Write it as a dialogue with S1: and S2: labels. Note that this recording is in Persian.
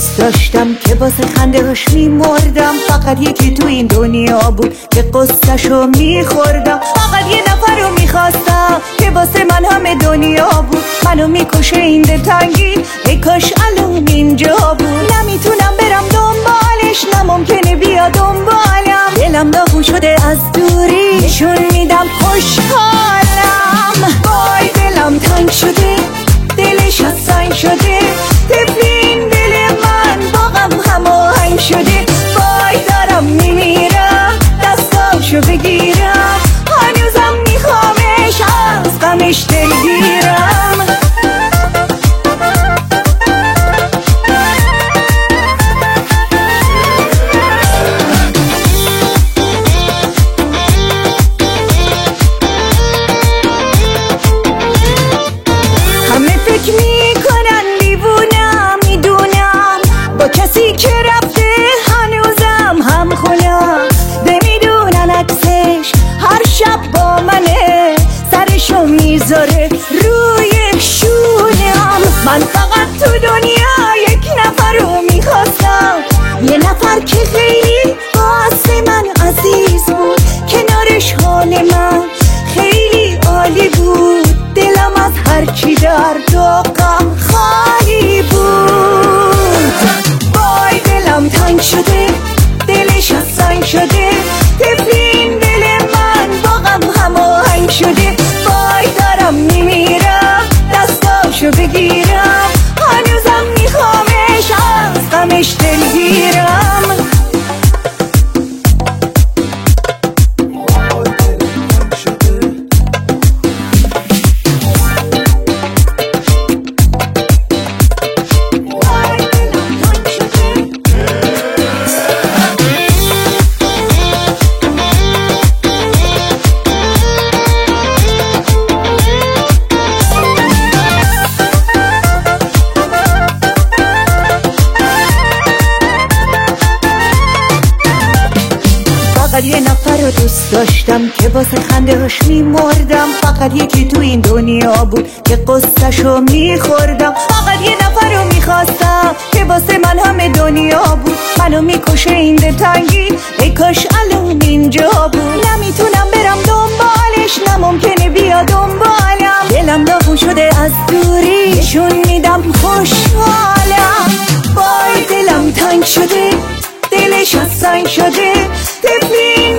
S1: دوست داشتم که واسه خنده‌هاش میمردم. فقط یکی تو این دنیا بود که قصه‌شو میخوردم. فقط یه نفر رو میخواستم که واسه من همه دنیا بود. منو میکشه این دلتنگی، ای کاش الان اینجا بود. نمیتونم برم دنبالش، نممکنه بیا دنبالم. دلم داغون شده از دوری، نشون میدم خوشحالم. وای دلم تنگ شده، دلش از سنگ شده. طفلین دل من با غم هماهنگ شده. وای دارم میمیرم، دستاشو بگیرم. هنوزم میخوامش، از غمش دلگیرم. همه فکر میکنن دیوونم، میدونم با کسی که رفته هنوزم هم خونم. نمیدونن عکسش هر شب با منه، سرشو میذاره روی شونم. من فقط تو دنیا یک نفر رو میخواستم، یه نفر که خیلی واسه من عزیز بود. کنارش حال من خیلی عالی بود. دلم از هرچی درد و غم خالی بود. وای دلم تنگ شده، دلش از سنگ شده. طفلین دل من با غم هماهنگ شده. وای دارم میمیرم، دستاشو بگیرم. هنوزم میخوامش، از غمش دلگیرم. فقط یه نفر رو دوست داشتم که واسه خنده‌هاش میمردم. فقط یکی تو این دنیا بود که قصه‌شو میخوردم. فقط یه نفر رو میخواستم که واسه من همه دنیا بود. منو میکشه این دلتنگی، ای کاش الان اینجا بود. نمیتونم برم دنبالش، نممکنه بیا دنبالم. دلم داغون شده از دوری، نشون میدم خوشحالم. وای دلم تنگ شده، دلش از سنگ شده. طفلی